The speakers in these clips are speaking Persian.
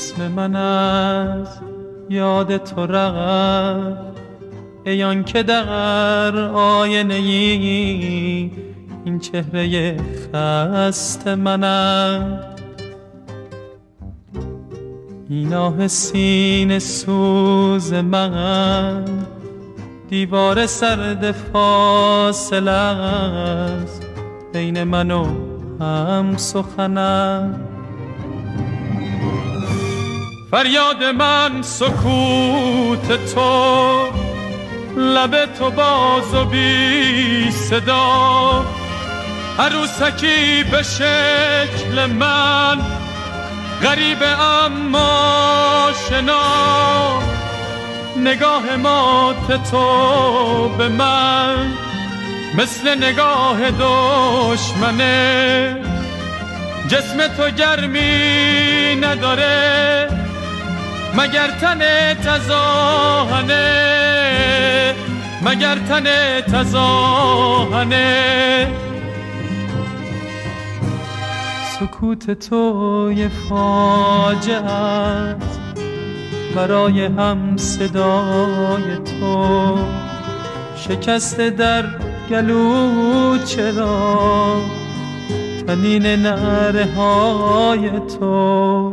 جسم من از یاد تو رفت، ای آن که در آینه ای این چهره خسته منم. این آه سینه سوز من دیوار سرد فاصله است بین من و هم سخنم. فریاد من سکوت تو، لب تو باز و بی صدا، عروسکی به شکل من، غریب اما آشنا. نگاه مات تو به من مثل نگاه دشمنه. جسم تو گرمی نداره مگر تن تزاهنه، مگر تن تزاهنه. سکوت تو یه فاجعه است برای هم صدای تو، شکسته در گلو چرا طنین نعره های تو.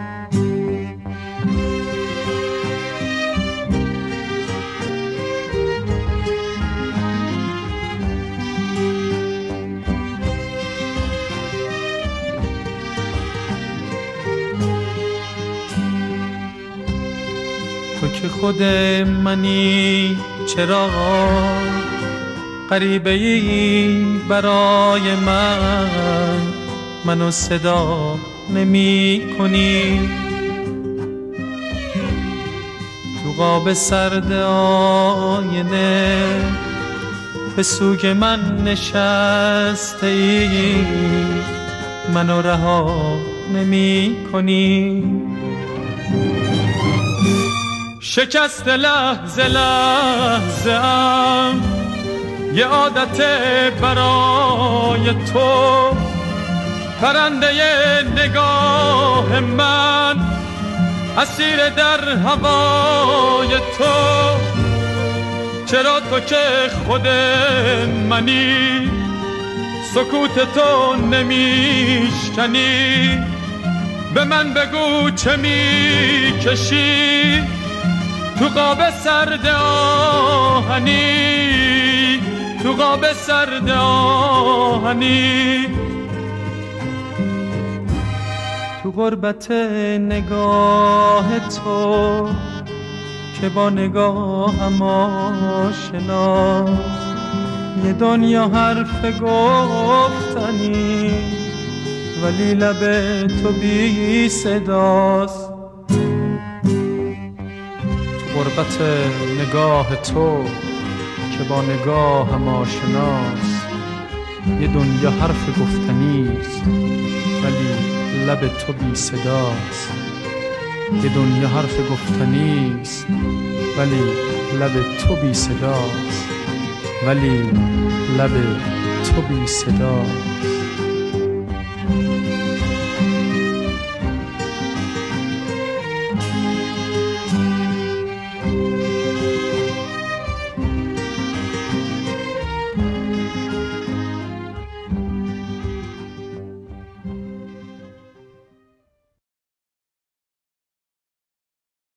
تو که خود منی چرا غریبه ای برای من، منو صدا نمی کنی. تو قاب سرد آینه به سوی من نشسته ای، منو رها نمی کنی. شکست لحظه لحظه ام یه عادت برای تو، پرنده نگاه من اسیر در هوای تو. چرا تو که خود منی سکوت تو نمیشکنی؟ به من بگو چه میکشی تو قاب سرد آهنی، تو قاب سرد آهنی. تو غربت نگاه تو که با نگاهم آشناست، یه دنیا حرف گفتنی ولی لب تو بی صداست. غربت نگاه تو که با نگاهم آشناست، یه دنیا حرف گفتنیست ولی لب تو بی صداست. یه دنیا حرف گفتنیست ولی لب تو بی صداست، ولی لب تو بی صداست.